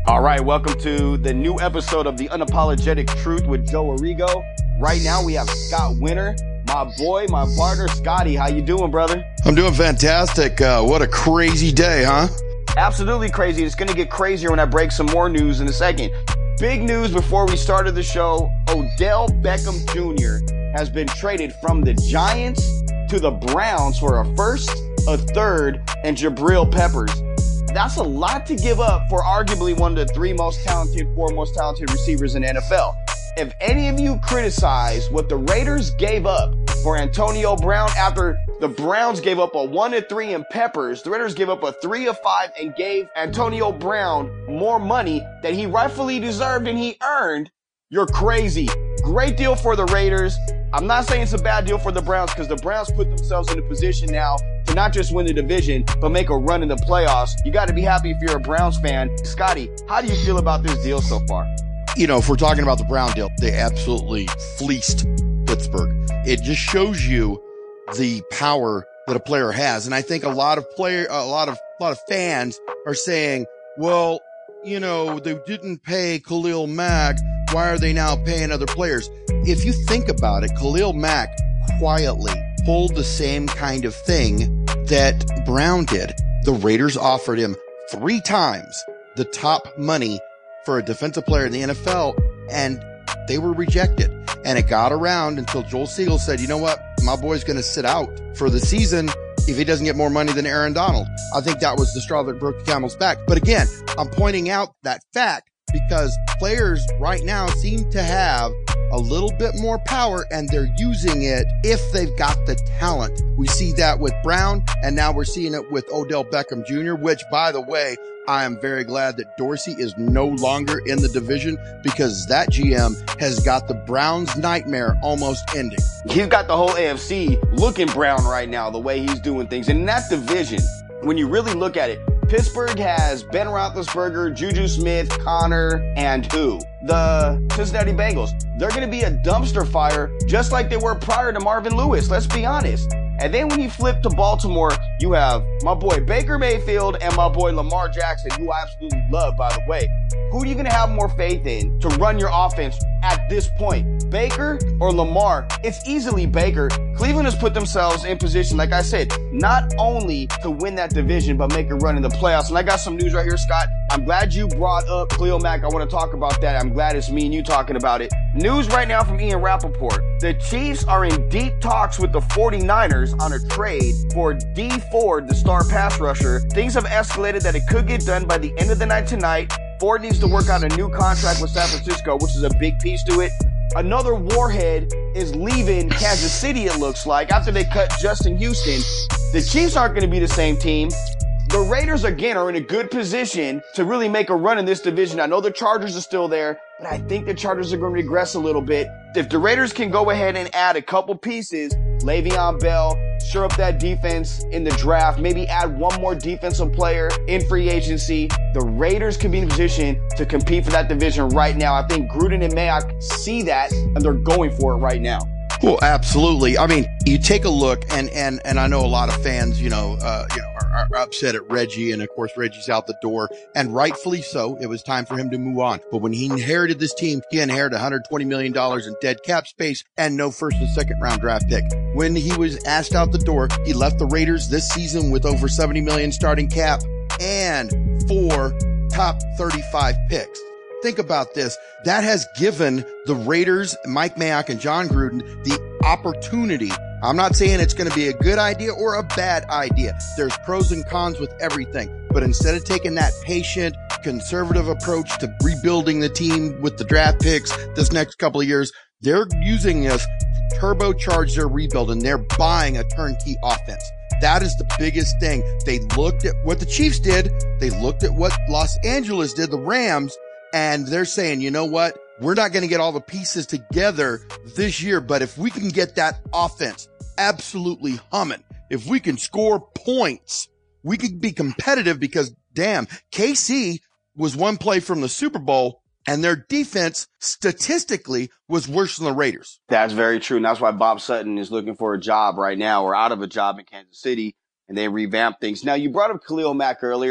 All right, welcome to the new episode of The Unapologetic Truth with Joe Arrigo. Right now we have Scott Winter, my boy, my partner, Scotty. How you doing, brother? I'm doing fantastic. What a crazy day, huh? Absolutely crazy. It's going to get crazier when I break some more news in a second. Big news before we started the show. Odell Beckham Jr. has been traded from the Giants to the Browns for a first, a third, and Jabril Peppers. That's a lot to give up for arguably one of the four most talented receivers in the NFL. If any of you criticize what the Raiders gave up for Antonio Brown after the Browns gave up a 1-3 in Peppers, the Raiders gave up a 3-5 and gave Antonio Brown more money that he rightfully deserved and he earned, you're crazy. Great deal for the Raiders. I'm not saying it's a bad deal for the Browns because the Browns put themselves in a position now to not just win the division, but make a run in the playoffs. You got to be happy if you're a Browns fan. Scotty, how do you feel about this deal so far? You know, if we're talking about the Brown deal, they absolutely fleeced Pittsburgh. It just shows you the power that a player has. And I think a lot of fans are saying, well, you know, they didn't pay Khalil Mack. Why are they now paying other players? If you think about it, Khalil Mack quietly pulled the same kind of thing that Brown did. The Raiders offered him 3 times the top money for a defensive player in the NFL, and they were rejected. And it got around until Joel Siegel said, you know what? My boy's going to sit out for the season if he doesn't get more money than Aaron Donald. I think that was the straw that broke the camel's back. But again, I'm pointing out that fact because players right now seem to have a little bit more power and they're using it if they've got the talent. We see that with Brown, and now we're seeing it with Odell Beckham Jr., which, by the way, I am very glad that Dorsey is no longer in the division because that GM has got the Browns' nightmare almost ending. He's got the whole AFC looking brown right now, the way he's doing things. And in that division, when you really look at it, Pittsburgh has Ben Roethlisberger, Juju Smith, Connor, and who? The Cincinnati Bengals. They're going to be a dumpster fire just like they were prior to Marvin Lewis, let's be honest. And then when you flip to Baltimore, you have my boy Baker Mayfield and my boy Lamar Jackson, who I absolutely love, by the way. Who are you going to have more faith in to run your offense at this point? Baker or Lamar? It's easily Baker. Cleveland has put themselves in position, like I said, not only to win that division, but make a run in the playoffs. And I got some news right here, Scott. I'm glad you brought up Khalil Mack. I want to talk about that. I'm glad it's me and you talking about it. News right now from Ian Rappaport. The Chiefs are in deep talks with the 49ers on a trade for Dee Ford, the star pass rusher. Things have escalated that it could get done by the end of the night tonight. Ford needs to work out a new contract with San Francisco, which is a big piece to it. Another warhead is leaving Kansas City, it looks like, after they cut Justin Houston. The Chiefs aren't going to be the same team. The Raiders, again, are in a good position to really make a run in this division. I know the Chargers are still there, but I think the Chargers are going to regress a little bit. If the Raiders can go ahead and add a couple pieces, Le'Veon Bell, shore up that defense in the draft, maybe add one more defensive player in free agency, the Raiders can be in a position to compete for that division right now. I think Gruden and Mayock see that, and they're going for it right now. Well, absolutely. I mean, you take a look, and I know a lot of fans, are upset at Reggie, and of course Reggie's out the door, and rightfully so. It was time for him to move on. But when he inherited this team, he inherited $120 million in dead cap space and no first and second round draft pick. When he was asked out the door, he left the Raiders this season with over $70 million starting cap and 4 top 35 picks. Think about this. That has given the Raiders, Mike Mayock and John Gruden, the opportunity. I'm not saying it's going to be a good idea or a bad idea. There's pros and cons with everything. But instead of taking that patient, conservative approach to rebuilding the team with the draft picks this next couple of years, they're using this to turbocharge their rebuild, and they're buying a turnkey offense. That is the biggest thing. They looked at what the Chiefs did. They looked at what Los Angeles did, the Rams, and they're saying, you know what? We're not going to get all the pieces together this year, but if we can get that offense absolutely humming, if we can score points, we can be competitive because, damn, KC was one play from the Super Bowl, and their defense statistically was worse than the Raiders. That's very true. And that's why Bob Sutton is looking for a job right now, or out of a job in Kansas City, and they revamped things. Now, you brought up Khalil Mack earlier.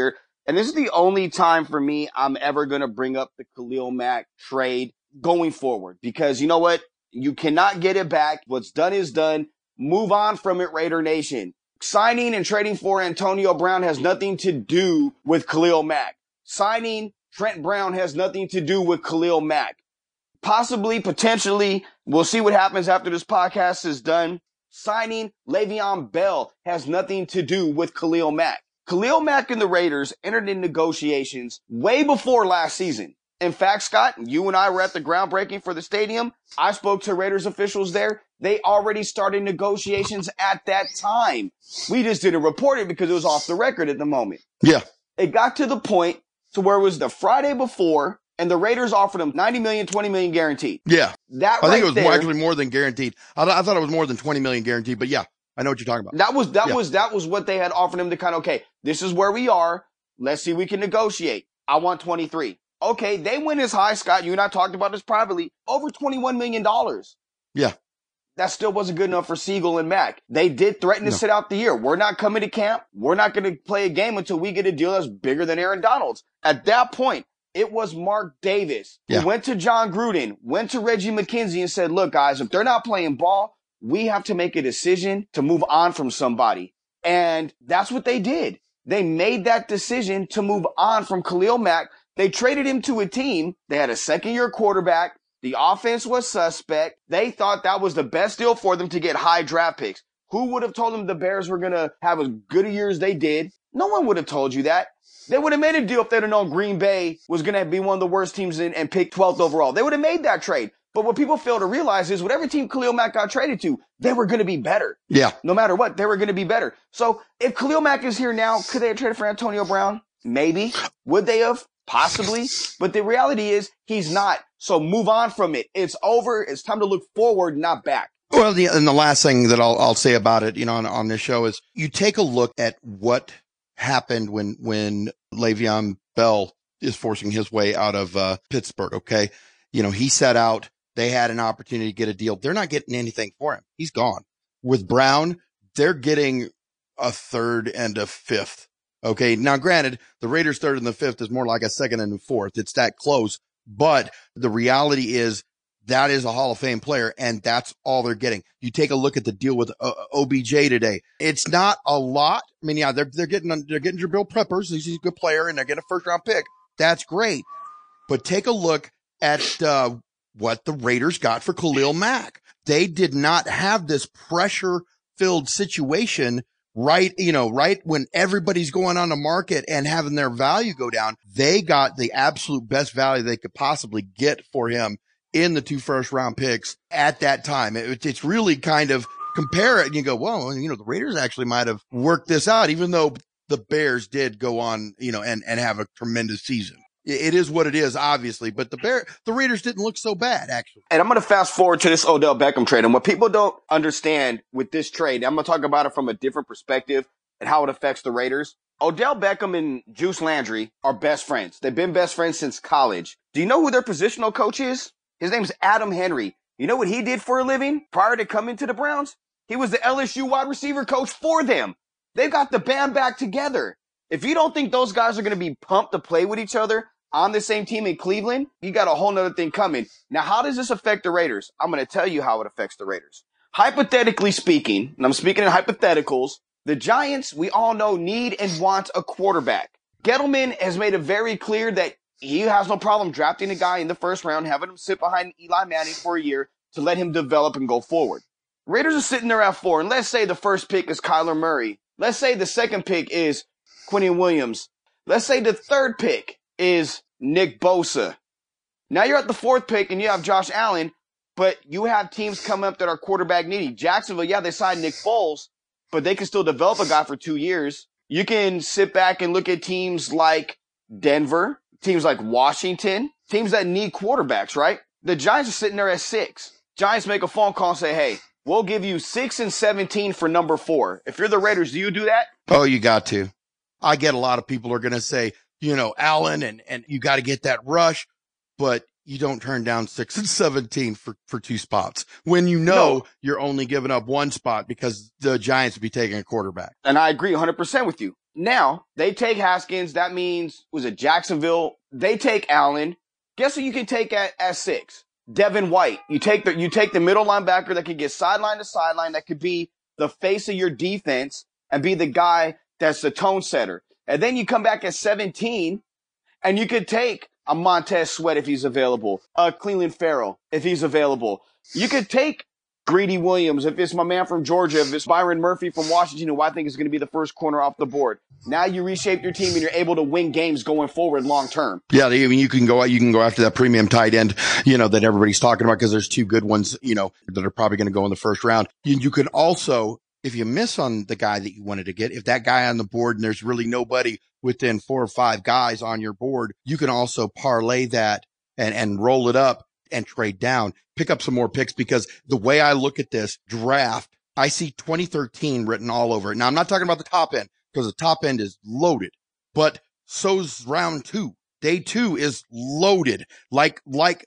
And this is the only time for me I'm ever going to bring up the Khalil Mack trade going forward, because you know what? You cannot get it back. What's done is done. Move on from it, Raider Nation. Signing and trading for Antonio Brown has nothing to do with Khalil Mack. Signing Trent Brown has nothing to do with Khalil Mack. Possibly, potentially, we'll see what happens after this podcast is done. Signing Le'Veon Bell has nothing to do with Khalil Mack. Khalil Mack and the Raiders entered in negotiations way before last season. In fact, Scott, you and I were at the groundbreaking for the stadium. I spoke to Raiders officials there. They already started negotiations at that time. We just didn't report it because it was off the record at the moment. Yeah. It got to the point to where it was the Friday before, and the Raiders offered him $90 million, $20 million guaranteed. Yeah. That I think right it was actually more than guaranteed. I thought it was more than $20 million guaranteed, but yeah, I know what you're talking about. That was what they had offered him to kind of, okay, this is where we are. Let's see if we can negotiate. I want 23. Okay, they went as high, Scott, you and I talked about this privately, over $21 million. Yeah. That still wasn't good enough for Siegel and Mack. They did threaten to sit out the year. We're not coming to camp. We're not going to play a game until we get a deal that's bigger than Aaron Donald's. At that point, it was Mark Davis who went to John Gruden, went to Reggie McKenzie and said, look, guys, if they're not playing ball, we have to make a decision to move on from somebody. And that's what they did. They made that decision to move on from Khalil Mack. They traded him to a team. They had a second-year quarterback. The offense was suspect. They thought that was the best deal for them to get high draft picks. Who would have told them the Bears were going to have as good a year as they did? No one would have told you that. They would have made a deal if they'd have known Green Bay was going to be one of the worst teams in and pick 12th overall. They would have made that trade. But what people fail to realize is whatever team Khalil Mack got traded to, they were going to be better. Yeah. No matter what, they were going to be better. So if Khalil Mack is here now, could they have traded for Antonio Brown? Maybe. Would they have? Possibly. But the reality is he's not. So move on from it. It's over. It's time to look forward, not back. Well, and the last thing that I'll say about it, on this show is you take a look at what happened when Le'Veon Bell is forcing his way out of Pittsburgh. Okay. He set out. They had an opportunity to get a deal. They're not getting anything for him. He's gone. With Brown, they're getting a third and a fifth. Okay. Now, granted, the Raiders' third and the fifth is more like a second and a fourth. It's that close. But the reality is that is a Hall of Fame player, and that's all they're getting. You take a look at the deal with OBJ today. It's not a lot. I mean, yeah, they're getting Jabril Peppers. He's a good player, and they're getting a first-round pick. That's great. But take a look at what the Raiders got for Khalil Mack. They did not have this pressure-filled situation right when everybody's going on the market and having their value go down. They got the absolute best value they could possibly get for him in the 2 first-round picks at that time. It's really kind of compare it and you go, well, the Raiders actually might have worked this out, even though the Bears did go on, and have a tremendous season. It is what it is, obviously, but the Raiders didn't look so bad, actually. And I'm going to fast forward to this Odell Beckham trade. And what people don't understand with this trade, I'm going to talk about it from a different perspective and how it affects the Raiders. Odell Beckham and Juice Landry are best friends. They've been best friends since college. Do you know who their positional coach is? His name's Adam Henry. You know what he did for a living prior to coming to the Browns? He was the LSU wide receiver coach for them. They've got the band back together. If you don't think those guys are going to be pumped to play with each other on the same team in Cleveland, you got a whole nother thing coming. Now, how does this affect the Raiders? I'm going to tell you how it affects the Raiders. Hypothetically speaking, and I'm speaking in hypotheticals, the Giants, we all know, need and want a quarterback. Gettleman has made it very clear that he has no problem drafting a guy in the first round, having him sit behind Eli Manning for a year to let him develop and go forward. Raiders are sitting there at 4, and let's say the first pick is Kyler Murray. Let's say the second pick is Quinnen Williams. Let's say the third pick is Nick Bosa. Now you're at the 4th pick and you have Josh Allen, but you have teams coming up that are quarterback needy. Jacksonville, yeah, they signed Nick Foles, but they can still develop a guy for 2 years. You can sit back and look at teams like Denver, teams like Washington, teams that need quarterbacks, right? The Giants are sitting there at 6. Giants make a phone call and say, hey, we'll give you 6 and 17 for number 4. If you're the Raiders, do you do that? Oh, you got to. I get a lot of people are going to say, Allen, and you got to get that rush, but you don't turn down 6 and 17 for 2 spots when you're only giving up 1 spot because the Giants would be taking a quarterback. And I agree 100% with you. Now, they take Haskins. That means, was it Jacksonville? They take Allen. Guess who you can take at 6? Devin White. You take the middle linebacker that can get sideline to sideline, that could be the face of your defense and be the guy that's the tone setter. And then you come back at 17 and you could take a Montez Sweat if he's available, a Cleveland Farrell if he's available. You could take Greedy Williams if it's my man from Georgia, if it's Byron Murphy from Washington, who I think is going to be the first corner off the board. Now you reshape your team and you're able to win games going forward long term. Yeah, I mean, you can go after that premium tight end, that everybody's talking about, because there's 2 good ones, that are probably going to go in the first round. You can also, if you miss on the guy that you wanted to get, if that guy on the board and there's really nobody within 4 or 5 guys on your board, you can also parlay that and roll it up and trade down, pick up some more picks, because the way I look at this draft, I see 2013 written all over it. Now, I'm not talking about the top end, because the top end is loaded, but so's round 2. Day 2 is loaded, like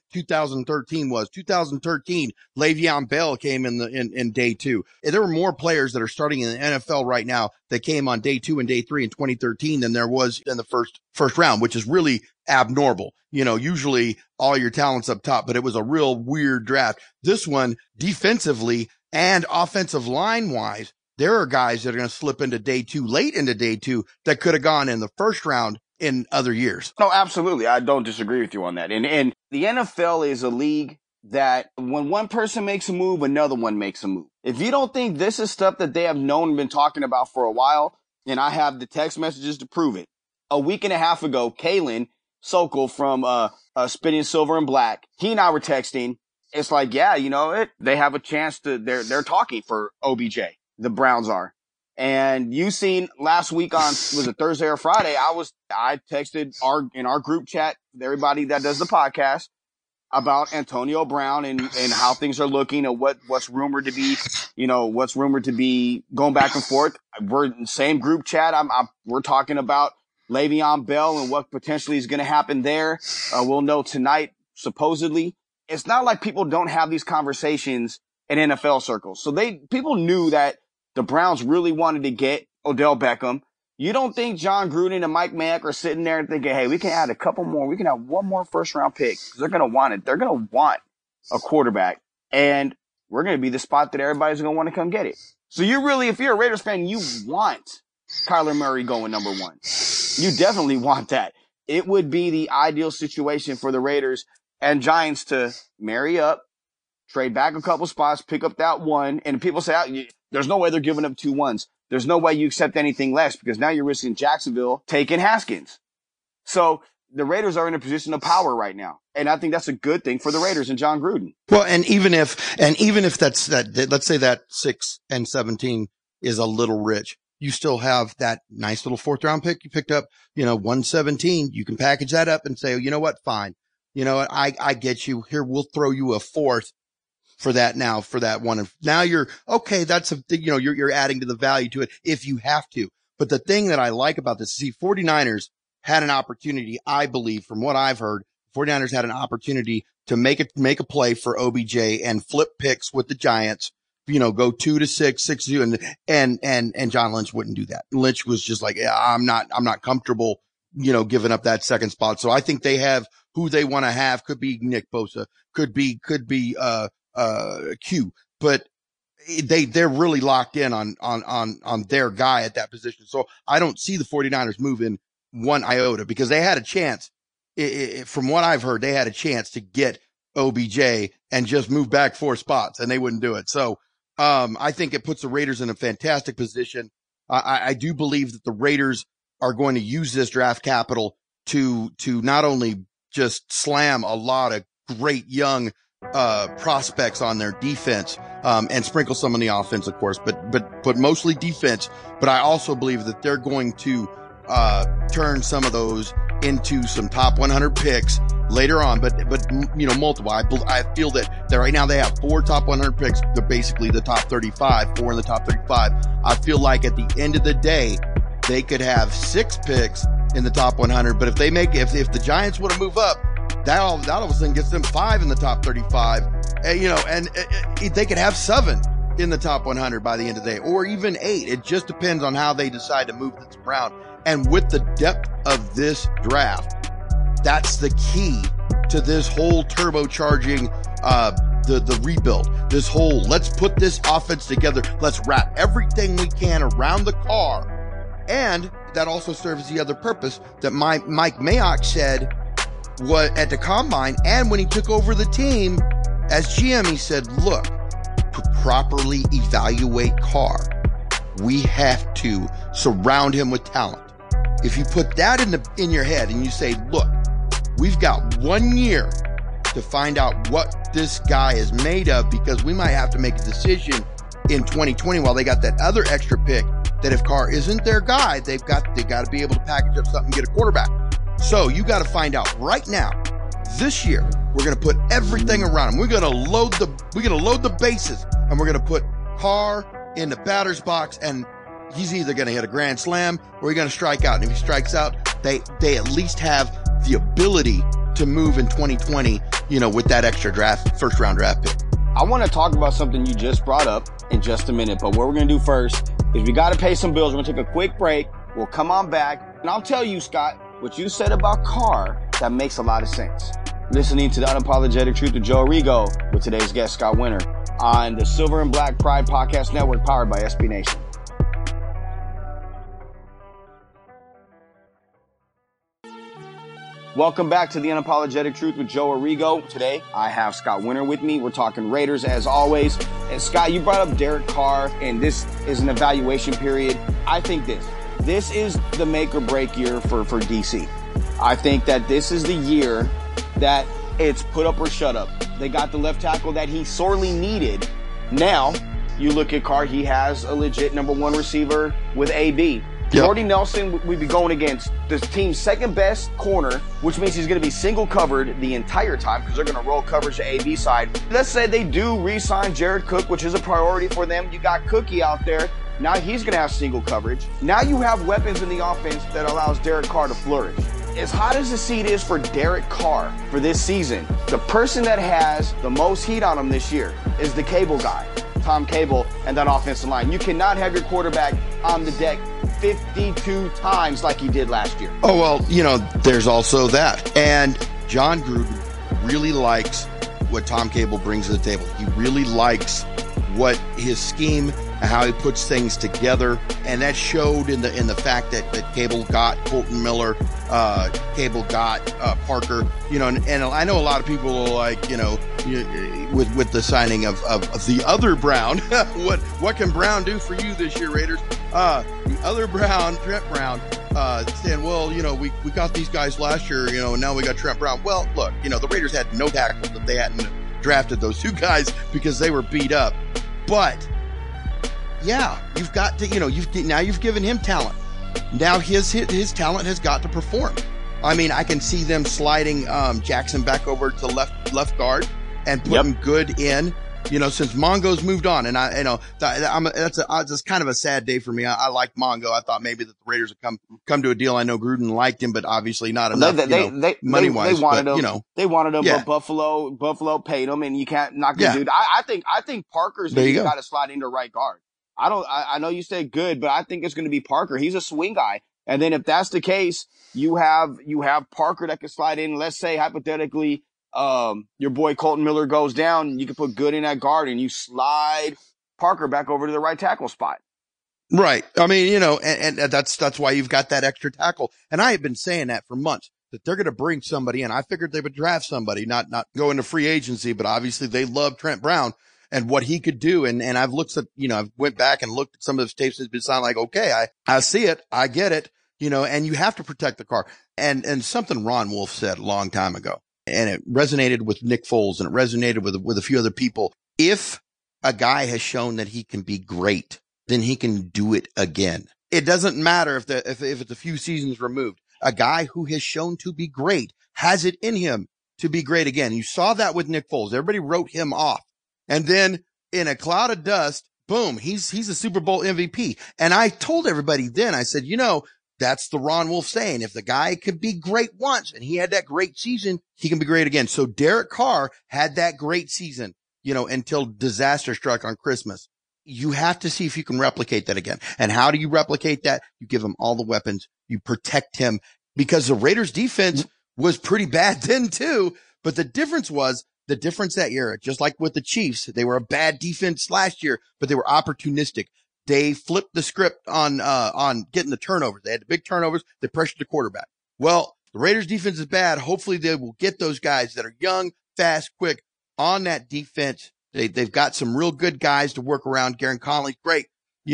2013 was. 2013, Le'Veon Bell came in day 2. There were more players that are starting in the NFL right now that came on day 2 and day 3 in 2013 than there was in the first round, which is really abnormal. Usually all your talent's up top, but it was a real weird draft. This one, defensively and offensive line wise, there are guys that are going to slip into day 2, late into day 2, that could have gone in the first round in other years. No, absolutely. I don't disagree with you on that. And the NFL is a league that when one person makes a move, another one makes a move. If you don't think this is stuff that they have known and been talking about for a while, and I have the text messages to prove it. A week and a half ago, Kalen Sokol from Spinning Silver and Black, he and I were texting. It's like, yeah, they have a chance to, they're talking for OBJ. The Browns are. And you seen last week on, was it Thursday or Friday? I texted in our group chat, everybody that does the podcast, about Antonio Brown and how things are looking and what's rumored to be, what's rumored to be going back and forth. We're in the same group chat. We're talking about Le'Veon Bell and what potentially is going to happen there. We'll know tonight, supposedly. It's not like people don't have these conversations in NFL circles. So people knew that the Browns really wanted to get Odell Beckham. You don't think John Gruden and Mike Mayock are sitting there thinking, hey, we can add a couple more. We can have one more first-round pick, because they're going to want it. They're going to want a quarterback, and we're going to be the spot that everybody's going to want to come get it. So if you're a Raiders fan, you want Kyler Murray going number 1. You definitely want that. It would be the ideal situation for the Raiders and Giants to marry up, trade back a couple spots, pick up that 1, and people say, there's no way they're giving up 2 1s. There's no way you accept anything less, because now you're risking Jacksonville taking Haskins. So the Raiders are in a position of power right now. And I think that's a good thing for the Raiders and John Gruden. Well, and even if that's that, let's say that 6 and 17 is a little rich, you still have that nice little 4th round pick you picked up, 117. You can package that up and say, you know what? Fine. I get you here. We'll throw you a 4th for that one. Now you're okay. That's you're adding to the value to it if you have to. But the thing that I like about this, 49ers had an opportunity, I believe, from what I've heard, 49ers had an opportunity to make a play for OBJ and flip picks with the Giants, go 2-6, 6-2. And John Lynch wouldn't do that. Lynch was just like, yeah, I'm not comfortable, giving up that second spot. So I think they have who they want to have. Could be Nick Bosa, could be Q, but they're really locked in on their guy at that position. So I don't see the 49ers moving 1 iota, because they had a chance. From what I've heard, they had a chance to get OBJ and just move back 4 spots, and they wouldn't do it. So, I think it puts the Raiders in a fantastic position. I do believe that the Raiders are going to use this draft capital to not only just slam a lot of great young prospects on their defense, and sprinkle some on the offense, of course, but mostly defense. But I also believe that they're going to turn some of those into some top 100 picks later on, but multiple. I feel that right now they have 4 top 100 picks. They're basically the top 35, 4 in the top 35. I feel like at the end of the day, they could have 6 picks in the top 100. But if the Giants want to move up, that all of a sudden gets them 5 in the top 35. And they could have 7 in the top 100 by the end of the day, or even 8. It just depends on how they decide to move this around. And with the depth of this draft, that's the key to this whole turbocharging, the rebuild. This whole, let's put this offense together. Let's wrap everything we can around the car. And that also serves the other purpose that Mike Mayock said what at the combine, and when he took over the team as GM, he said, look, to properly evaluate Carr, we have to surround him with talent. If you put that in your head and you say, look, we've got 1 year to find out what this guy is made of, because we might have to make a decision in 2020 while they got that other extra pick, that if Carr isn't their guy, they got to be able to package up something and get a quarterback. So you got to find out right now. This year, we're going to put everything around him. We're going to load the bases, and we're going to put Carr in the batter's box, and he's either going to hit a grand slam or he's going to strike out. And if he strikes out, they at least have the ability to move in 2020, with that extra first round draft pick. I want to talk about something you just brought up in just a minute, but what we're going to do first is we got to pay some bills. We're going to take a quick break. We'll come on back, and I'll tell you, Scott, what you said about Carr, that makes a lot of sense. Listening to the Unapologetic Truth with Joe Arrigo with today's guest, Scott Winter, on the Silver and Black Pride Podcast Network, powered by SB Nation. Welcome back to the Unapologetic Truth with Joe Arrigo. Today, I have Scott Winter with me. We're talking Raiders as always. And Scott, you brought up Derek Carr, and this is an evaluation period. I think this is the make or break year for DC. I think that this is the year that it's put up or shut up. They got the left tackle that he sorely needed. Now, you look at Carr, he has a legit number one receiver with AB. Yep. Jordy Nelson would be going against the team's second best corner, which means he's going to be single covered the entire time because they're going to roll coverage to AB side. Let's say they do re-sign Jared Cook, which is a priority for them. You got Cookie out there. Now he's going to have single coverage. Now you have weapons in the offense that allows Derek Carr to flourish. As hot as the seat is for Derek Carr for this season, the person that has the most heat on him this year is the Cable guy, Tom Cable, and that offensive line. You cannot have your quarterback on the deck 52 times like he did last year. Oh, well, there's also that. And John Gruden really likes what Tom Cable brings to the table. He really likes what his scheme and how he puts things together. And that showed in the fact that Cable got Colton Miller, Cable got Parker, and I know a lot of people are like, with the signing of the other Brown, what can Brown do for you this year, Raiders? The other Brown, Trent Brown, saying, well, we got these guys last year, and now we got Trent Brown. Well, look, the Raiders had no tackles if they hadn't drafted those two guys because they were beat up. But yeah, you've got to, you've given him talent. Now his talent has got to perform. I mean, I can see them sliding Jackson back over to left guard and putting Good in. Since Mongo's moved on, and that's kind of a sad day for me. I like Mongo. I thought maybe that the Raiders would come to a deal. I know Gruden liked him, but obviously not enough. Money wise, they wanted him, but Buffalo paid him, and you can't knock the dude. I think Parker's got to slide into right guard. I know you said Good, but I think it's going to be Parker. He's a swing guy, and then if that's the case, you have Parker that can slide in. Let's say hypothetically, your boy Colton Miller goes down, you can put Good in that guard and you slide Parker back over to the right tackle spot. Right. I mean, and that's why you've got that extra tackle. And I have been saying that for months, that they're going to bring somebody in. I figured they would draft somebody, not go into free agency, but obviously they love Trent Brown and what he could do. And I've looked at, I've went back and looked at some of those tapes and it's been sounding like, okay, I see it. I get it, and you have to protect the car. And something Ron Wolf said a long time ago. And it resonated with Nick Foles and it resonated with a few other people. If a guy has shown that he can be great, then he can do it again. It doesn't matter if it's a few seasons removed. A guy who has shown to be great has it in him to be great again. You saw that with Nick Foles. Everybody wrote him off. And then in a cloud of dust, boom, he's a Super Bowl MVP. And I told everybody then, I said, that's the Ron Wolf saying. If the guy could be great once and he had that great season, he can be great again. So Derek Carr had that great season, until disaster struck on Christmas. you have to see if you can replicate that again. And how do you replicate that? You give him all the weapons. You protect him, because the Raiders defense was pretty bad then too. But the difference that year, just like with the Chiefs, they were a bad defense last year, but they were opportunistic. They flipped the script on getting the turnovers. They had the big turnovers. They pressured the quarterback. Well, the Raiders defense is bad. Hopefully they will get those guys that are young, fast, quick on that defense. They've got some real good guys to work around. Garen Conley's great,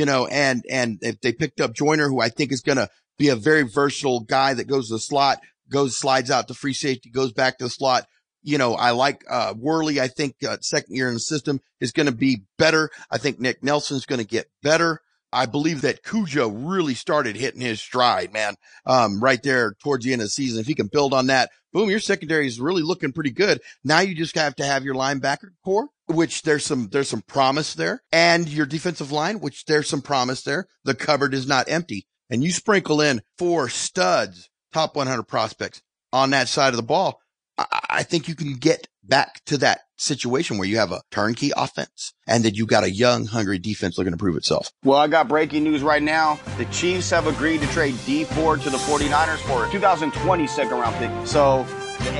and if they picked up Joyner, who I think is going to be a very versatile guy that goes to the slot, slides out to free safety, goes back to the slot. I like Worley. I think second year in the system is going to be better. I think Nick Nelson's going to get better. I believe that Cujo really started hitting his stride, man, right there towards the end of the season. If he can build on that, boom, your secondary is really looking pretty good. Now you just have to have your linebacker core, which there's some promise there, and your defensive line, which there's some promise there. The cupboard is not empty, and you sprinkle in 4 studs, top 100 prospects on that side of the ball. I think you can get back to that situation where you have a turnkey offense and that you got a young, hungry defense looking to prove itself. Well, I got breaking news right now. The Chiefs have agreed to trade Dee Ford to the 49ers for a 2020 second round pick. So the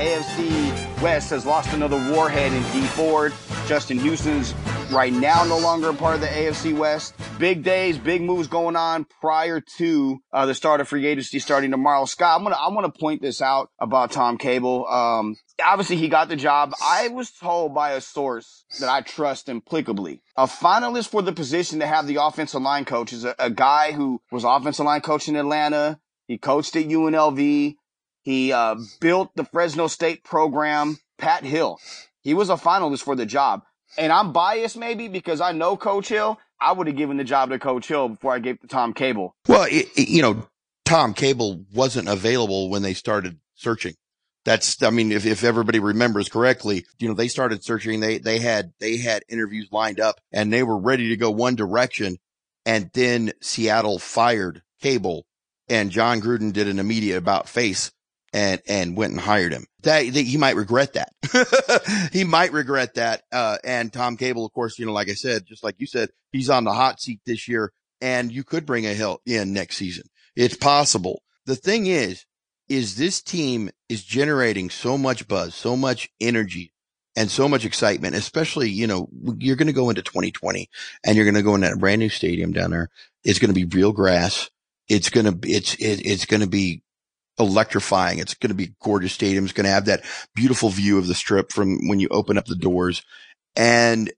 AFC West has lost another warhead in Dee Ford. Justin Houston's right now no longer a part of the AFC West. Big days, big moves going on prior to the start of free agency starting tomorrow. Scott, I want to point this out about Tom Cable. Obviously, he got the job. I was told by a source that I trust implicably. A finalist for the position to have the offensive line coach is a guy who was offensive line coach in Atlanta. He coached at UNLV. He built the Fresno State program, Pat Hill. He was a finalist for the job. And I'm biased maybe because I know Coach Hill. I would have given the job to Coach Hill before I gave it to Tom Cable. Well, Tom Cable wasn't available when they started searching. If everybody remembers correctly, they started searching. They had interviews lined up and they were ready to go one direction. And then Seattle fired Cable and John Gruden did an immediate about face and went and hired him. He might regret that. He might regret that. And Tom Cable, of course, like I said, just like you said, he's on the hot seat this year and you could bring a Hill in next season. It's possible. The thing is this team is generating so much buzz, so much energy and so much excitement, especially, you're going to go into 2020 and you're going to go in that brand new stadium down there. It's going to be real grass. It's going to be electrifying. It's going to be a gorgeous stadium. It's going to have that beautiful view of the strip from when you open up the doors. And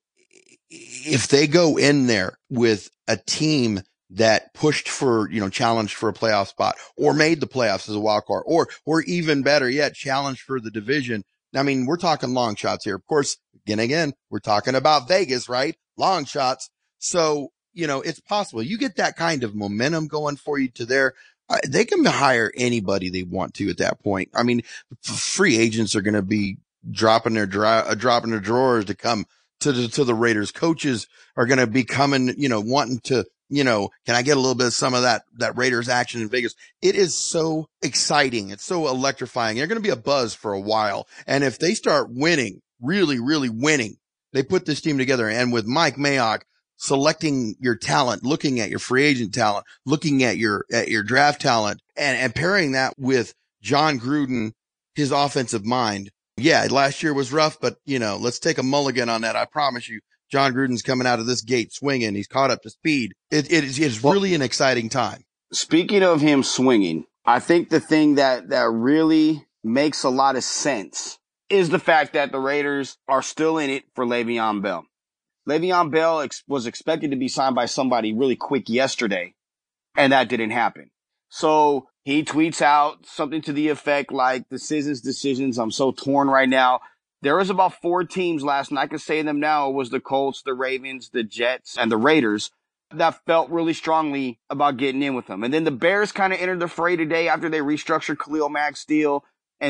if they go in there with a team that pushed for, challenged for a playoff spot or made the playoffs as a wild card or even better yet, challenged for the division. I mean, we're talking long shots here. Of course, again, we're talking about Vegas, right? Long shots. So, it's possible you get that kind of momentum going for you to there. They can hire anybody they want to at that point. I mean, free agents are going to be dropping their drawers to come to the Raiders. Coaches are going to be coming, wanting to, can I get a little bit of some of that Raiders action in Vegas? It is so exciting. It's so electrifying. They're going to be a buzz for a while. And if they start winning, really, really winning, they put this team together. And with Mike Mayock selecting your talent, looking at your free agent talent, looking at your draft talent and pairing that with John Gruden, his offensive mind. Yeah, last year was rough, but let's take a mulligan on that. I promise you, John Gruden's coming out of this gate swinging. He's caught up to speed. It's really an exciting time. Speaking of him swinging, I think the thing that really makes a lot of sense is the fact that the Raiders are still in it for Le'Veon Bell. Le'Veon Bell was expected to be signed by somebody really quick yesterday, and that didn't happen. So he tweets out something to the effect like, decisions, I'm so torn right now. There was about 4 teams last night. I can say them now. It was the Colts, the Ravens, the Jets, and the Raiders that felt really strongly about getting in with him. And then the Bears kind of entered the fray today after they restructured Khalil Mack's deal.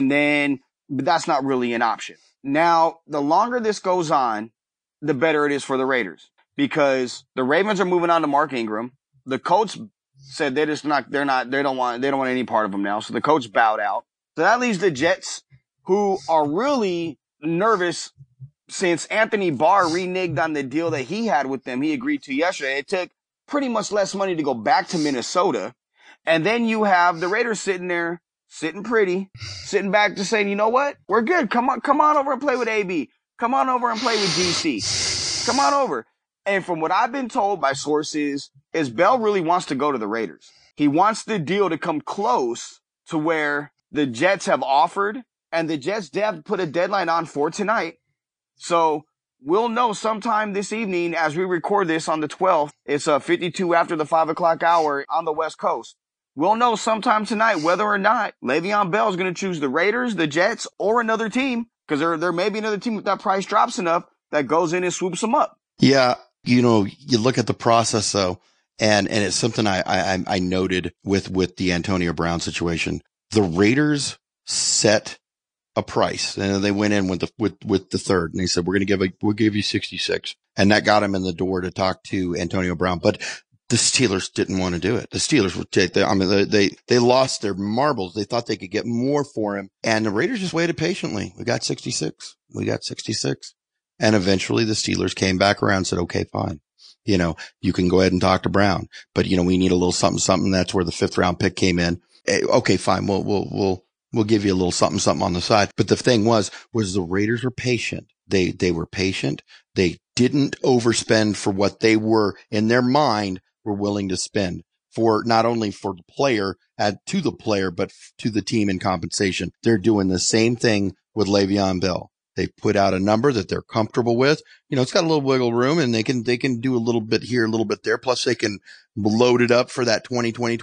But that's not really an option. Now, the longer this goes on, the better it is for the Raiders because the Ravens are moving on to Mark Ingram. The Colts said they don't want any part of him now. So the Colts bowed out. So that leaves the Jets who are really nervous since Anthony Barr reneged on the deal that he had with them, he agreed to yesterday, it took pretty much less money to go back to Minnesota. And then you have the Raiders sitting there, sitting pretty, sitting back to saying, you know what? We're good. Come on over and play with AB. Come on over and play with DC. Come on over. And from what I've been told by sources is Bell really wants to go to the Raiders. He wants the deal to come close to where the Jets have offered, and the Jets have put a deadline on for tonight. So we'll know sometime this evening as we record this on the 12th. It's 52 after the 5 o'clock hour on the West Coast. We'll know sometime tonight whether or not Le'Veon Bell is going to choose the Raiders, the Jets, or another team, because there may be another team if that price drops enough that goes in and swoops them up. Yeah. You know, you look at the process though, and it's something I noted with the Antonio Brown situation. The Raiders set a price, and they went in with the third, and they said, we'll give you 66. And that got him in the door to talk to Antonio Brown. But the Steelers didn't want to do it. The Steelers would they lost their marbles. They thought they could get more for him. And the Raiders just waited patiently. We got 66. And eventually the Steelers came back around and said, okay, fine. You know, you can go ahead and talk to Brown, but you know, we need a little something. That's where the 5th round pick came in. Okay, fine. We'll give you a little something on the side. But the thing was the Raiders were patient. They were patient. They didn't overspend for what they were in their mind were willing to spend for not only for the player, to the player, but to the team in compensation. They're doing the same thing with Le'Veon Bell. They put out a number that they're comfortable with. You know, it's got a little wiggle room, and they can do a little bit here, a little bit there. Plus they can load it up for that 2020,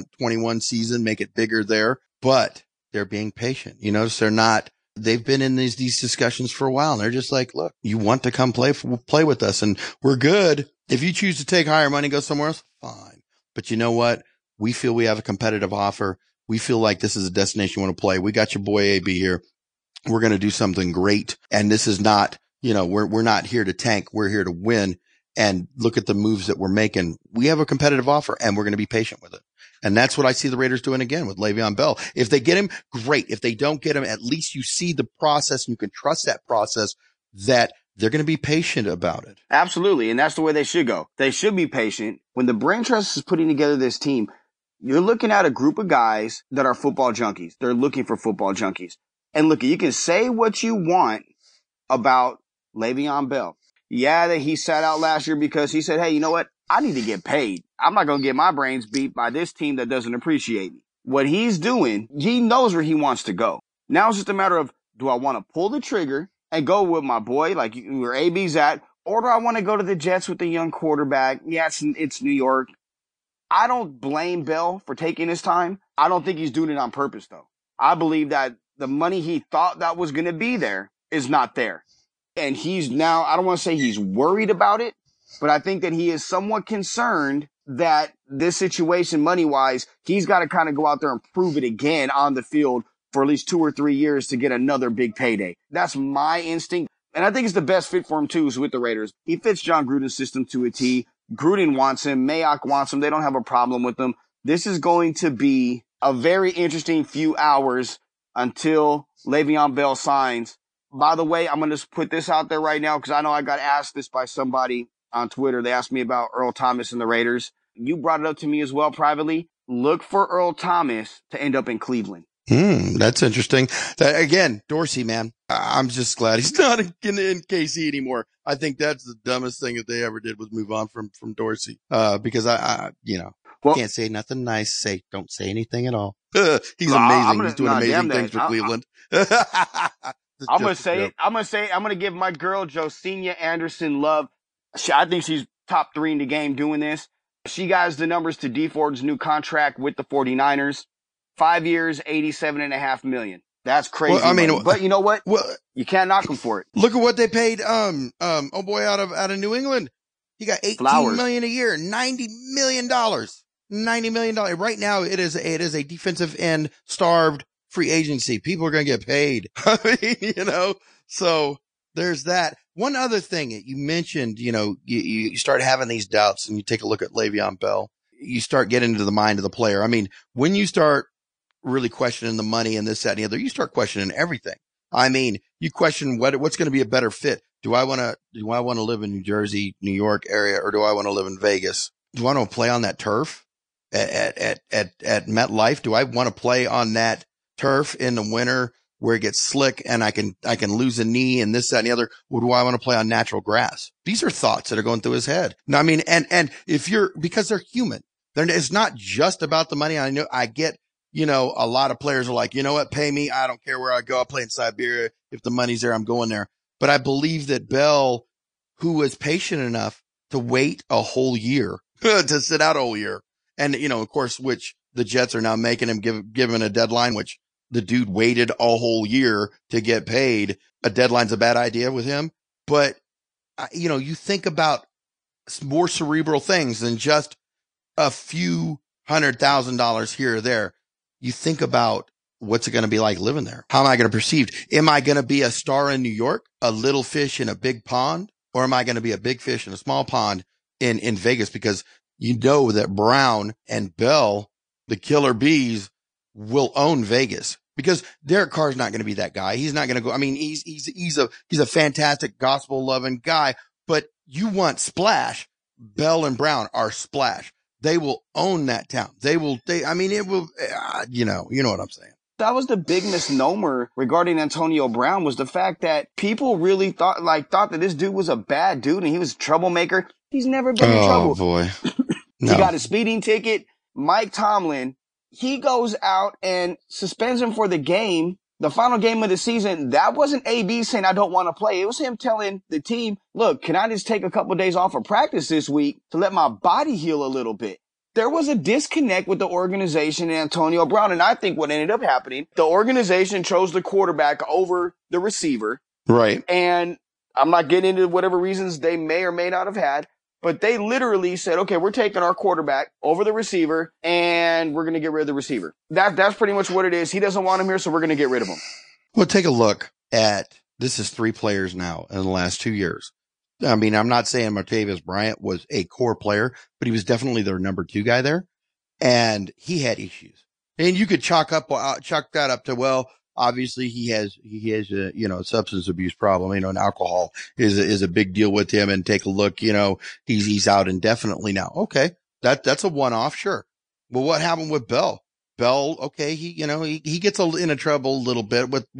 21 season, make it bigger there, but they're being patient. You notice they've been in these discussions for a while, and they're just like, look, you want to come play with us, and we're good. If you choose to take higher money, go somewhere else, fine. But you know what? We feel we have a competitive offer. We feel like this is a destination you want to play. We got your boy AB here. We're going to do something great. And this is not, you know, we're not here to tank. We're here to win. And look at the moves that we're making. We have a competitive offer, and we're going to be patient with it. And that's what I see the Raiders doing again with Le'Veon Bell. If they get him, great. If they don't get him, at least you see the process, and you can trust that process, that they're going to be patient about it. Absolutely. And that's the way they should go. They should be patient. When the Brain Trust is putting together this team, you're looking at a group of guys that are football junkies. They're looking for football junkies. And look, you can say what you want about Le'Veon Bell. Yeah, that he sat out last year because he said, hey, you know what? I need to get paid. I'm not going to get my brains beat by this team that doesn't appreciate me. What he's doing, he knows where he wants to go. Now it's just a matter of, do I want to pull the trigger and go with my boy, like where AB's at, or do I want to go to the Jets with the young quarterback? Yeah, it's New York. I don't blame Bell for taking his time. I don't think he's doing it on purpose, though. I believe that the money he thought that was going to be there is not there. And he's now, I don't want to say he's worried about it, but I think that he is somewhat concerned that this situation money-wise, he's got to kind of go out there and prove it again on the field for at least 2 or 3 years to get another big payday. That's my instinct. And I think it's the best fit for him, too, is with the Raiders. He fits John Gruden's system to a T. Gruden wants him. Mayock wants him. They don't have a problem with him. This is going to be a very interesting few hours until Le'Veon Bell signs. By the way, I'm going to put this out there right now because I know I got asked this by somebody on Twitter. They asked me about Earl Thomas and the Raiders. You brought it up to me as well privately. Look for Earl Thomas to end up in Cleveland. That's interesting. Again, Dorsey, man, I'm just glad he's not in KC anymore. I think that's the dumbest thing that they ever did was move on from Dorsey. Because I can't say nothing nice. Don't say anything at all. He's amazing. He's doing amazing things for Cleveland. I'm going to give my girl Josenia Anderson love. I think she's top 3 in the game doing this. She got the numbers to Dee Ford's new contract with the 49ers. 5 years, $87.5 million. That's crazy. Well, I mean, but you know what? Well, you can't knock him for it. Look at what they paid. Out of New England. He got $18 million a year, $90 million. $90 million. Right now, it is a defensive end starved free agency. People are going to get paid. I mean, so there's that. One other thing that you mentioned, you start having these doubts and you take a look at Le'Veon Bell. You start getting into the mind of the player. I mean, when you start really questioning the money and this, that, and the other, you start questioning everything. I mean, you question what's going to be a better fit, do I want to live in New Jersey, New York area, or do I want to live in Vegas? Do I want to play on that turf at MetLife? Do I want to play on that turf in the winter where it gets slick and I can lose a knee and this, that, and the other? Or do I want to play on natural grass? These are thoughts that are going through his head. No, I mean, and because they're human, it's not just about the money. I get, a lot of players are like, you know what? Pay me. I don't care where I go. I'll play in Siberia. If the money's there, I'm going there. But I believe that Bell, who was patient enough to wait a whole year, to sit out a whole year. And, of course, which the Jets are now making him given a deadline, which the dude waited a whole year to get paid. A deadline's a bad idea with him. But, you think about more cerebral things than just a few $100,000 here or there. You think about what's it going to be like living there? How am I going to perceive? Am I going to be a star in New York, a little fish in a big pond? Or am I going to be a big fish in a small pond in Vegas? Because you know that Brown and Bell, the killer bees, will own Vegas because Derek Carr's not going to be that guy. He's not going to go. I mean, he's a fantastic gospel loving guy, but you want splash. Bell and Brown are splash. They will own that town. It will, you know what I'm saying? That was the big misnomer regarding Antonio Brown, was the fact that people really thought that this dude was a bad dude and he was a troublemaker. He's never been in trouble. Oh boy. No. He got a speeding ticket. Mike Tomlin, he goes out and suspends him for the game, the final game of the season. That wasn't AB saying, I don't want to play. It was him telling the team, look, can I just take a couple of days off of practice this week to let my body heal a little bit? There was a disconnect with the organization and Antonio Brown. And I think what ended up happening, the organization chose the quarterback over the receiver. Right. And I'm not getting into whatever reasons they may or may not have had, but they literally said, okay, we're taking our quarterback over the receiver and we're going to get rid of the receiver. That's pretty much what it is. He doesn't want him here, so we're going to get rid of him. Well, take a look at, this is 3 players now in the last 2 years. I mean, I'm not saying Martavis Bryant was a core player, but he was definitely their number 2 guy there. And he had issues. And you could chalk that up to, well, obviously he has a, substance abuse problem, and alcohol is a big deal with him. And take a look, he's out indefinitely now. Okay. That's a one-off. Sure. Well, what happened with Bell? Bell, okay. He gets into trouble a little bit with,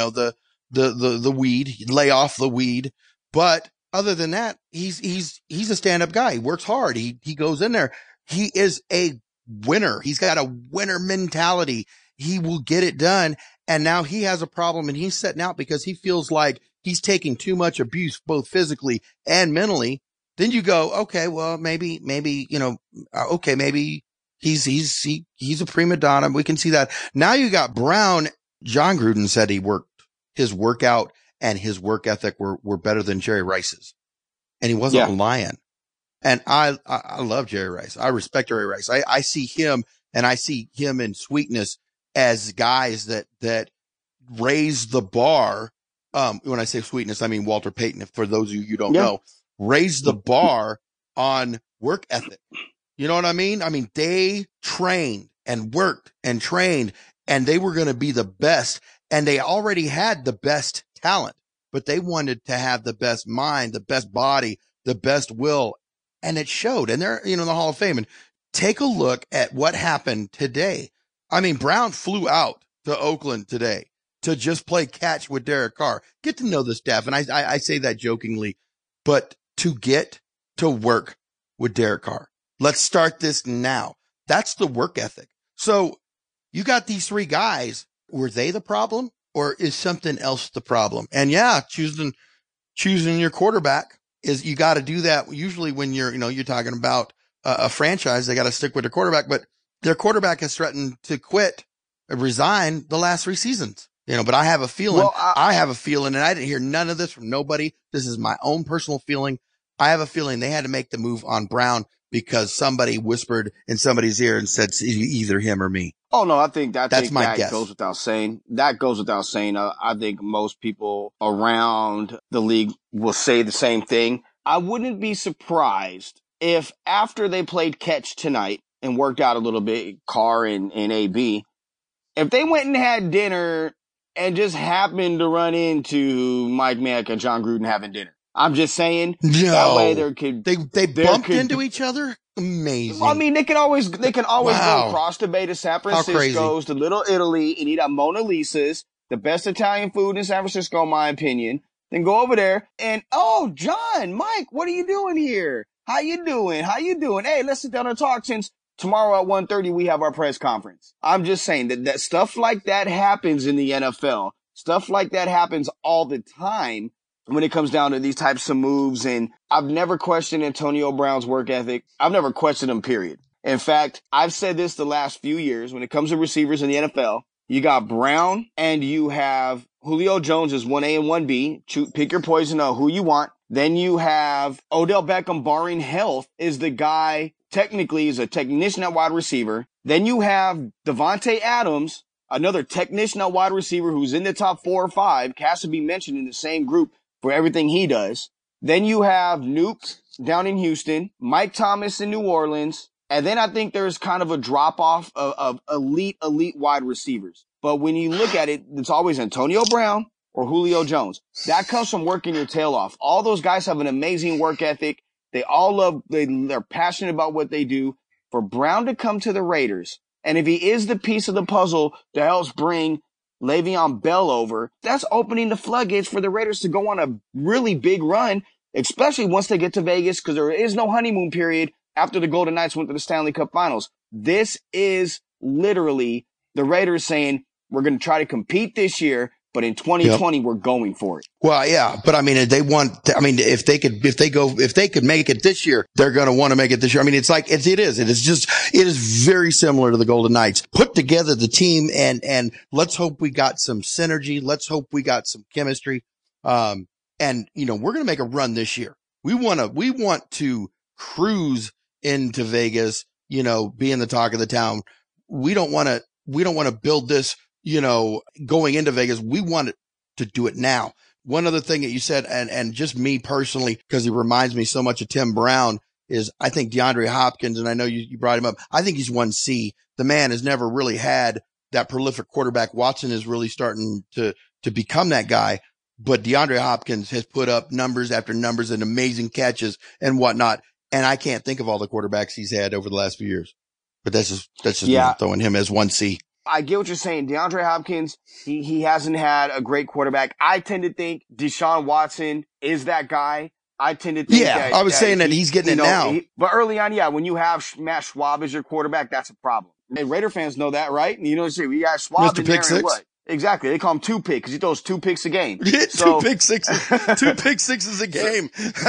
the weed. He'd lay off the weed, but other than that, he's a stand-up guy. He works hard. He goes in there. He is a winner. He's got a winner mentality. He will get it done. And now he has a problem and he's setting out because he feels like he's taking too much abuse, both physically and mentally. Then you go, okay, well, maybe, maybe he's a prima donna. We can see that. Now you got Brown. John Gruden said his workout and his work ethic were better than Jerry Rice's. And he wasn't lying. And I love Jerry Rice. I respect Jerry Rice. I see him in Sweetness as guys that raise the bar. When I say Sweetness, I mean Walter Payton. If for those of you don't know, raise the bar on work ethic. You know what I mean? I mean, they trained and worked and trained and they were going to be the best, and they already had the best talent, but they wanted to have the best mind, the best body, the best will. And it showed. And they're, in the Hall of Fame. And take a look at what happened today. I mean, Brown flew out to Oakland today to just play catch with Derek Carr. Get to know the staff. And I say that jokingly, but to get to work with Derek Carr. Let's start this now. That's the work ethic. So you got these 3 guys. Were they the problem, or is something else the problem? And choosing your quarterback is, you got to do that. Usually when you're talking about a franchise, they got to stick with their quarterback, but their quarterback has threatened to resign the last 3 seasons. But I have a feeling, and I didn't hear none of this from nobody. This is my own personal feeling. I have a feeling they had to make the move on Brown because somebody whispered in somebody's ear and said either him or me. Oh no, I think that guess. goes without saying. That goes without saying. I think most people around the league will say the same thing. I wouldn't be surprised if after they played catch tonight and worked out a little bit, Carr and AB, if they went and had dinner and just happened to run into Mike Mayock and John Gruden having dinner. I'm just saying that way they bumped into each other. Amazing. Well, I mean, they can always go across the bay to San Francisco's, to Little Italy, and eat at Mona Lisa's, the best Italian food in San Francisco, in my opinion. Then go over there and, oh, John, Mike, what are you doing here? How you doing? Hey, let's sit down and talk, since tomorrow at 1:30 we have our press conference. I'm just saying that stuff like that happens in the NFL. Stuff like that happens all the time when it comes down to these types of moves. And I've never questioned Antonio Brown's work ethic. I've never questioned him, period. In fact, I've said this the last few years when it comes to receivers in the NFL. You got Brown and you have Julio Jones is 1A and 1B. Pick your poison of who you want. Then you have Odell Beckham, barring health, is the guy, technically is a technician at wide receiver. Then you have Devontae Adams, another technician at wide receiver who's in the top 4 or 5, has to be mentioned in the same group for everything he does. Then you have Nuke down in Houston, Mike Thomas in New Orleans, and then I think there's kind of a drop-off of elite wide receivers. But when you look at it, it's always Antonio Brown or Julio Jones. That comes from working your tail off. All those guys have an amazing work ethic. They all they're passionate about what they do. For Brown to come to the Raiders, and if he is the piece of the puzzle that helps bring Le'Veon Bell over, that's opening the floodgates for the Raiders to go on a really big run, especially once they get to Vegas, because there is no honeymoon period after the Golden Knights went to the Stanley Cup Finals. This is literally the Raiders saying, we're going to try to compete this year, but in 2020, We're going for it. Well, yeah, but I mean, if they could make it this year, they're going to want to make it this year. I mean, it is very similar to the Golden Knights. Put together the team and let's hope we got some synergy. Let's hope we got some chemistry. And we're going to make a run this year. We want to cruise into Vegas, being the talk of the town. We don't want to build this, going into Vegas. We want to do it now. One other thing that you said, and just me personally, because he reminds me so much of Tim Brown, is I think DeAndre Hopkins, and I know you brought him up, I think he's 1C. The man has never really had that prolific quarterback. Watson is really starting to become that guy, but DeAndre Hopkins has put up numbers after numbers and amazing catches and whatnot. And I can't think of all the quarterbacks he's had over the last few years, but that's just me throwing him as 1C. I get what you're saying. DeAndre Hopkins, he hasn't had a great quarterback. I tend to think Deshaun Watson is that guy. I tend to think that. I was saying that he's getting it now. But early on, when you have Matt Schwab as your quarterback, that's a problem. And Raider fans know that, right? And we got Schwab in there and what? Exactly. They call him 2 pick because he throws 2 picks a game. So, 2 pick sixes. 2 pick sixes a game.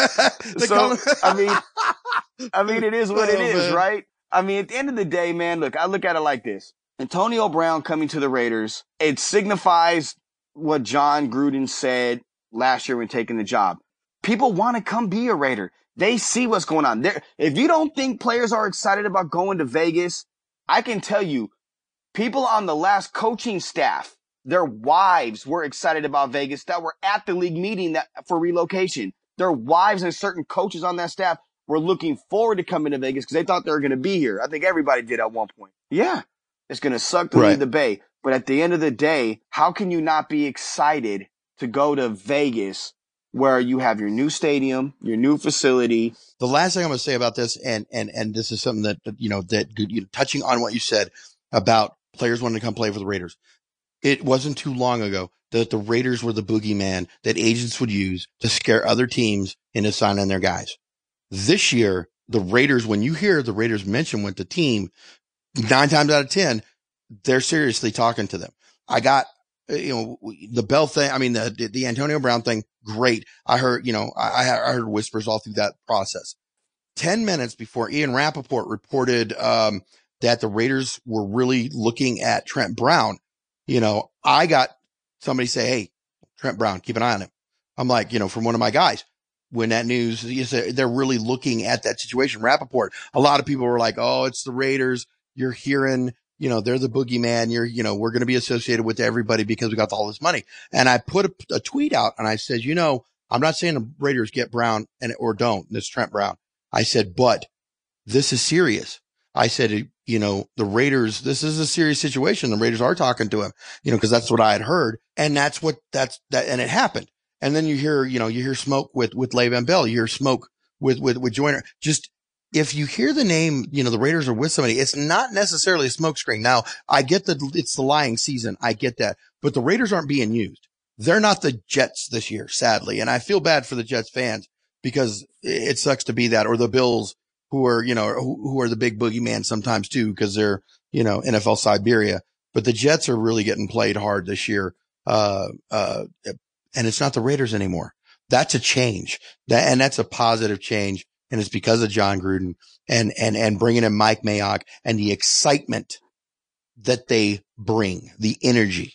I mean, it is what it is, right? I mean, at the end of the day, man, look, I look at it like this. Antonio Brown coming to the Raiders, it signifies what John Gruden said last year when taking the job. People want to come be a Raider. They see what's going on there. If you don't think players are excited about going to Vegas, I can tell you, people on the last coaching staff, their wives were excited about Vegas that were at the league meeting for relocation. Their wives and certain coaches on that staff were looking forward to coming to Vegas because they thought they were going to be here. I think everybody did at one point. Yeah. It's going to suck to leave the Bay. But at the end of the day, how can you not be excited to go to Vegas where you have your new stadium, your new facility? The last thing I'm going to say about this, and this is something that touching on what you said about players wanting to come play for the Raiders. It wasn't too long ago that the Raiders were the boogeyman that agents would use to scare other teams into signing their guys. This year, the Raiders, when you hear the Raiders mentioned with the team, 9 times out of 10, they're seriously talking to them. I got, the Bell thing. I mean, the Antonio Brown thing. Great. I heard, I heard whispers all through that process. 10 minutes before Ian Rappaport reported, that the Raiders were really looking at Trent Brown, I got somebody say, hey, Trent Brown, keep an eye on him. I'm like, from one of my guys. When that news, they're really looking at that situation. Rappaport, a lot of people were like, oh, it's the Raiders. You're hearing, they're the boogeyman. We're going to be associated with everybody because we got all this money. And I put a tweet out and I said, I'm not saying the Raiders get Brown or don't. This Trent Brown. I said, but this is serious. I said, you know, the Raiders, this is a serious situation. The Raiders are talking to him, you know, cause that's what I had heard. And and it happened. And then you hear smoke with Le'Veon Bell. You hear smoke with Joyner. Just, if you hear the name, you know, the Raiders are with somebody, it's not necessarily a smokescreen. Now, I get that it's the lying season. I get that, but the Raiders aren't being used. They're not the Jets this year, sadly. And I feel bad for the Jets fans because it sucks to be that, or the Bills, who are, you know, who are the big boogeyman sometimes too, because they're, you know, NFL Siberia. But the Jets are really getting played hard this year. And it's not the Raiders anymore. That's a change. That's a positive change. And it's because of John Gruden and bringing in Mike Mayock and the excitement that they bring, the energy.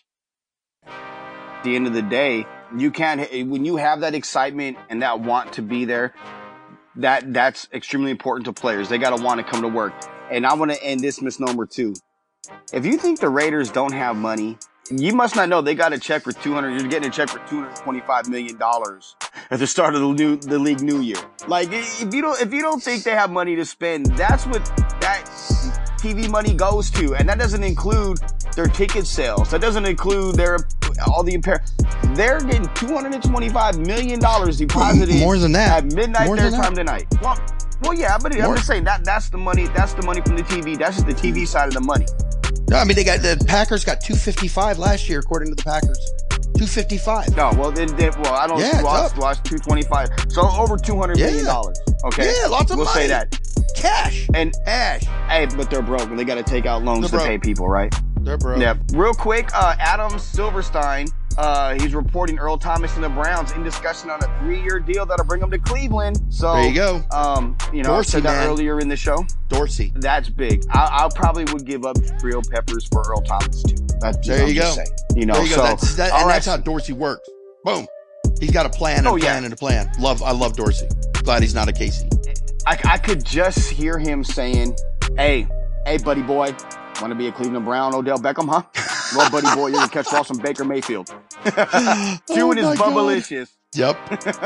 At the end of the day, when you have that excitement and that want to be there, that's extremely important to players. They got to want to come to work. And I want to end this misnomer too. If you think the Raiders don't have money, you must not know they got a check for you're getting a check for $225 million at the start of the league new year. Like, if you don't think they have money to spend, that's what that TV money goes to. And that doesn't include their ticket sales. That doesn't include all the they're getting $225 million deposited more than that at midnight their time tonight. Well, yeah, but I'm just saying that's the money. That's the money from the TV. That's just the TV side of the money. No, I mean, the Packers got 255 last year, according to the Packers. 255. No, well, I don't watch 225. So over $200 million. Okay. Yeah, lots of money. We'll say that. Cash. Hey, but they're broke and they got to take out loans to pay people, right? They're broke. Yeah. Real quick, Adam Silverstein, he's reporting Earl Thomas and the Browns in discussion on a 3-year deal that'll bring them to Cleveland. So there you go. You know, Dorsey, I said that earlier in the show. Dorsey. That's big. I probably would give up Trio Peppers for Earl Thomas too. There you go. Saying, you know, there you go. So that's how Dorsey works. Boom. He's got a plan and a plan. I love Dorsey. Glad he's not a Casey. I could just hear him saying, hey, buddy boy, want to be a Cleveland Brown, Odell Beckham, huh? Well, buddy boy, you're going to catch off some Baker Mayfield. Doing his bubblicious. Yep.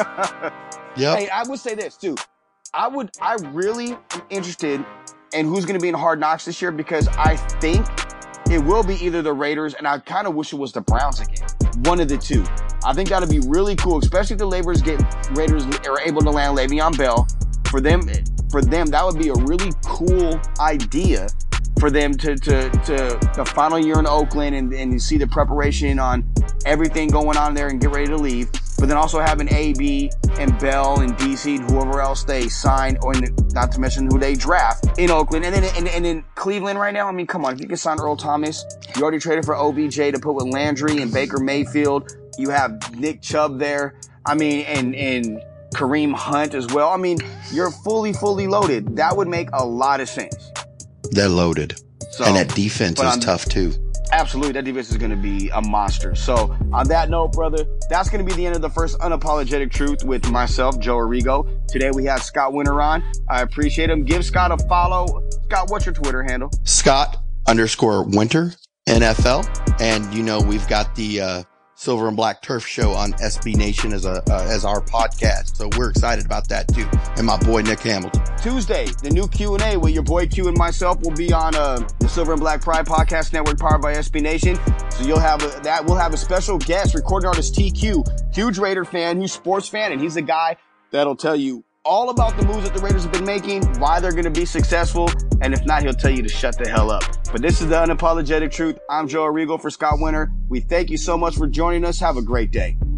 Hey, I would say this too. I really am interested in who's going to be in Hard Knocks this year, because I think it will be either the Raiders, and I kind of wish it was the Browns again. One of the two. I think that'd be really cool, especially if the Raiders are able to land Le'Veon Bell. For them, that would be a really cool idea for them to the final year in Oakland and you see the preparation on everything going on there and get ready to leave. But then also having AB and Bell and DC and whoever else they sign, or not to mention who they draft in Oakland. And then Cleveland right now, I mean, come on, if you can sign Earl Thomas, you already traded for OBJ to put with Landry and Baker Mayfield. You have Nick Chubb there. I mean, and Kareem Hunt as well. I mean, you're fully loaded. That would make a lot of sense. They're loaded. And that defense is tough too. Absolutely. That defense is going to be a monster. So on that note, brother, that's going to be the end of the first Unapologetic Truth with myself, Joe Arrigo. Today we have Scott Winter on. I appreciate him. Give Scott a follow. Scott, what's your Twitter handle? Scott_Winter NFL. And you know, we've got the, Silver and Black Turf Show on SB Nation as our podcast. So we're excited about that too. And my boy, Nick Hamilton. Tuesday, the new Q&A with your boy Q and myself will be on the Silver and Black Pride Podcast Network powered by SB Nation. So you'll have we'll have a special guest, recording artist TQ, huge Raider fan, huge sports fan, and he's the guy that'll tell you all about the moves that the Raiders have been making, why they're going to be successful, and if not, he'll tell you to shut the hell up. But this is the Unapologetic Truth. I'm Joe Arrigo for Scott Winter. We thank you so much for joining us. Have a great day.